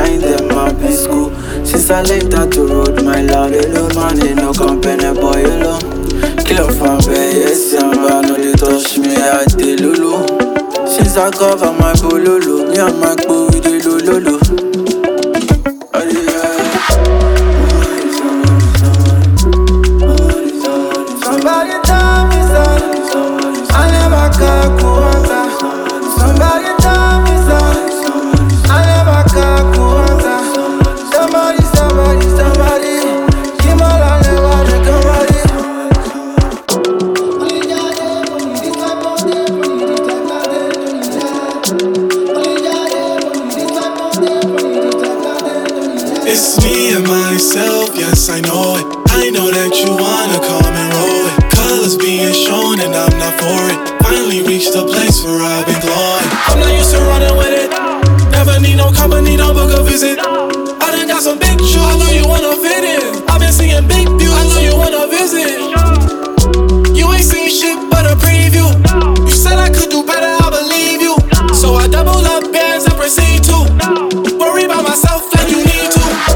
shine them my be school. Since I left out to road, my loud alone, man, ain't no company boy alone. Kill off my bay, yes, I'm bad, no they touch me at the lulu. Since I cover my bololo, me and my boo with the lolo. Somebody tell me son, I never got quarter. Somebody tell me son, I never got quarter. Somebody, give all I never recovery. It's me and myself, yes I know it. I know that you wanna come and roll it. Colors being shown and I'm not for it. Finally reached a place where I've been glowing. I'm not used to running with it. Never need no company, no book a visit. I done got some big shoes, I know you wanna fit in. I've been seeing big views, I know you wanna visit. You ain't seen shit but a preview. You said I could do better, I believe you. So I double up bands and proceed to worry about myself like you need to.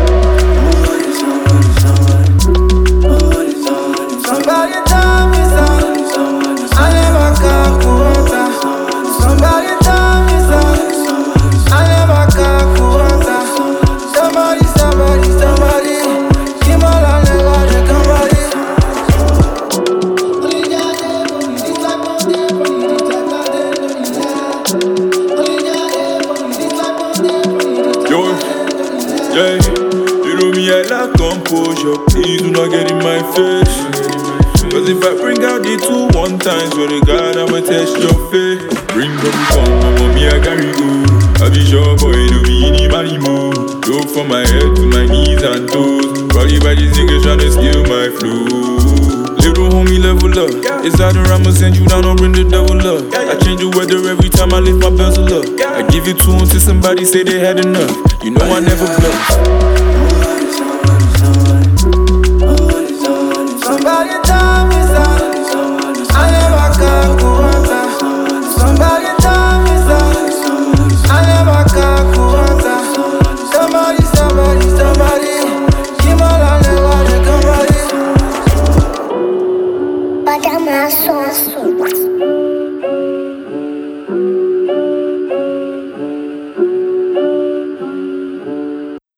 Somebody tell me son, I never got quarter. Somebody tell me son, I never got quarter. Somebody, give all I never recovery. Yo, yeah, you know me, I like composure. Please do not get in my face. Cause if I bring out the 2 1 times, where the God I'ma test your faith. Bring them come, mama, me I carry go. I be sure boy, do be any money move. Look from my head to my knees and toes. Body by these niggas tryna steal my flow. Little homie level up. It's either I'ma send you down or bring the devil up. I change the weather every time I lift my bezel up. I give you 2 until somebody say they had enough. You know I never bluff.